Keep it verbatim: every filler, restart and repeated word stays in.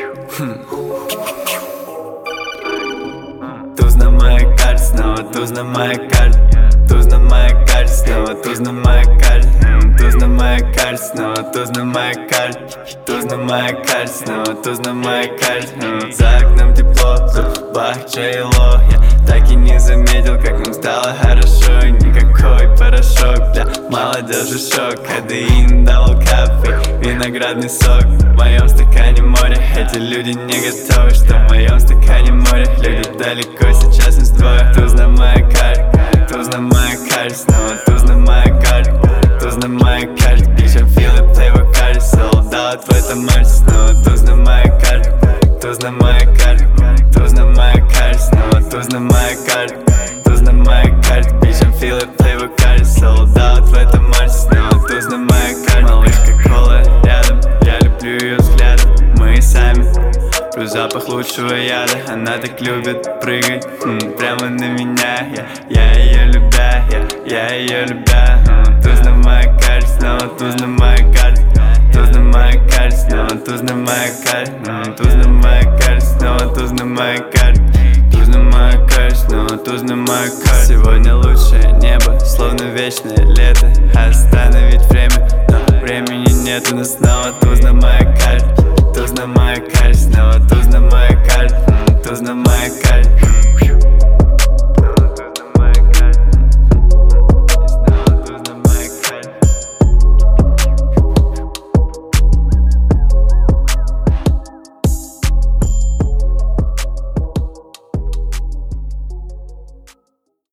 Туз на моей карте, снова туз на моей карте. Туз на моей карте, снова туз на моей карте. Туз на моей карте, снова туз на моей карте. Туз на моей карте, снова туз на моей карте. За окном тепло, в бах чайло. Я так и не заметил, как нам стало хорошо. Никакой порошок для молодежи шок. Кадеин дал кафе, виноградный сок. В моем стакане море, эти люди не готовы, что в моем стакане море. Люди далеко, сейчас нас двое. Туз на моей карте, туз на моей карте, снова туз на моей карте. Туз на моей карте, bitch, I feel it, play with cards. Sold out в этом марте, снова туз на моей карте. Туз на моей карте, туз на моей карте, снова туз на моей карте. Туз на моей карте, bitch, I feel it, play with cards. Sold out в этом марте, снова туз на моей карте. Малышка кола рядом, я люблю ее взглядом. Мы сами, плюс запах лучшего яда. Она так любит прыгать, м, прямо на меня. Я, я ее любя, я, я ее любя. м, Туз на моей карте, снова туз на моей карте. Туз на моей карте, снова туз на моей карте. м, Туз на моей карте, снова туз на моей карте. Туз на моей карте, снова туз на моей карте. Сегодня лучшее небо, словно вечное лето. Остановить время, но времени нет. Но снова туз на моей карте. Туз на моей карте, снова туз на моей карте. м, Туз на моей карте.